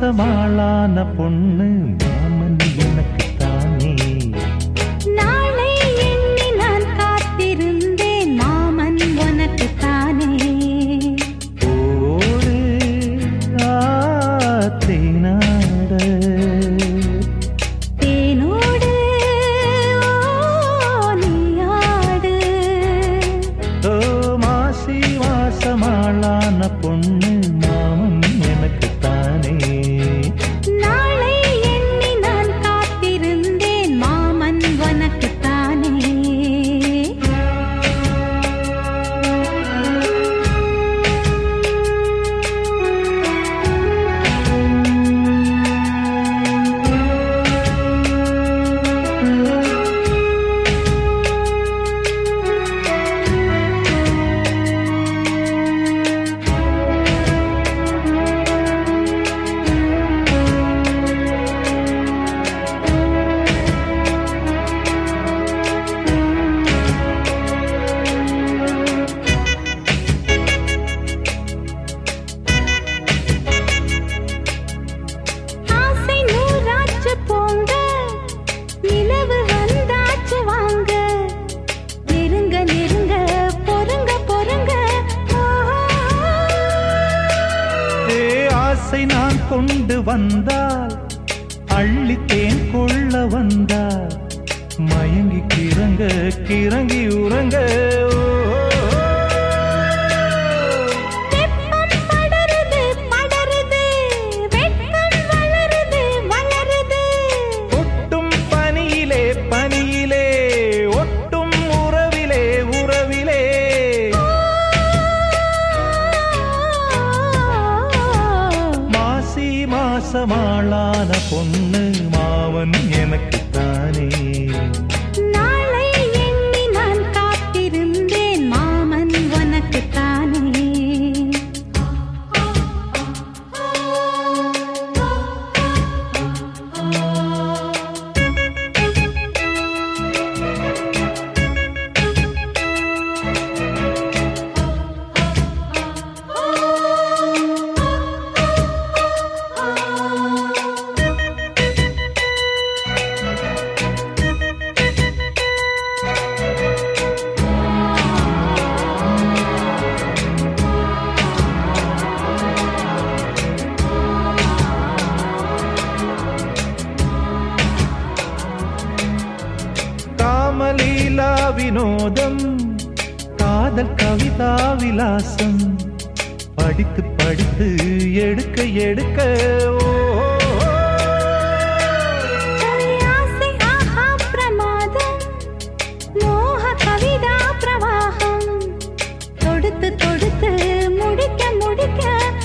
மாசமாளான பொண்ணு மாமன் எனக்கு தானே. நாளை எண்ணி நான் காத்திருந்தேன் மாமன் உனக்கு தானே. ஓடு தேனாட தேனோடு நீயாடு. ஓ மாசி மாசமாளான பொண்ணு மாமன் எனக்கு தானே. நாளை எண்ணி நான் காத்திருந்தேன் மாமன் உனக்கு தானே. ஆசை நூறாச்சு போங்க, நிலவு வந்தாச்சு வாங்க. நெருங்க நெருங்க பொறுங்க பொறுங்க. ஏ ஆசை நான் கொண்டு வந்தால் அள்ளித்தேன் கொள்ள வந்தால் மயங்கி கிறங்க கிறங்கி உறங்க. வெப்பம் படருது படருது, வெட்கம் வளருது வளருது. ஒட்டும் பனியிலே பனியிலே ஒட்டும் உறவிலே உறவிலே. மாசி மாசமாளான பொண்ணு மாவன் எனக்கு தானே. நாளை எண்ணி நான் காத்திருந்தேன் மாமன் உனக்கு தானே. காமலீலா வினோதம் காதல் கவிதா விலாசம் படித்து படித்து எடுக்க எடுக்க. ஓ ஆசை ஆஹா பிரமாதம், மோக கவிதா பிரவாகம். தொடுத்து தொடுத்து முடிக்க முடிக்க.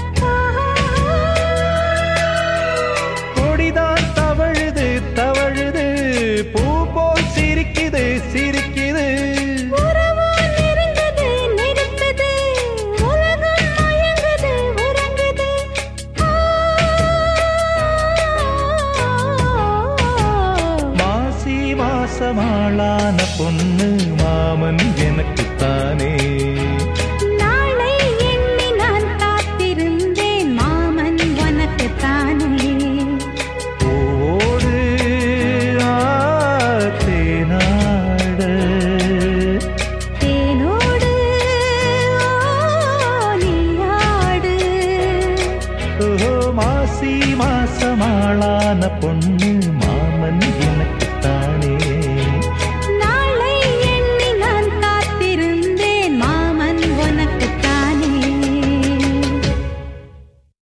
கொடிதான் தவழுது தவழுது பூ போல் சிரிக்குது சிரிக்குது. உறவோ நெருங்குது நெருங்குது, உலகம் மயங்குது உறங்குது. மாசி மாசமாளான பொண்ணு மாமன் எனக்கு தானே. நாளை எண்ணி நான் காத்திருந்தேன் மாமன் உனக்கு தானே. ஓடு தேனாட தேனோடு நீயாடு. ஓ மாசி மாசமாளான பொண்ணு மாமன்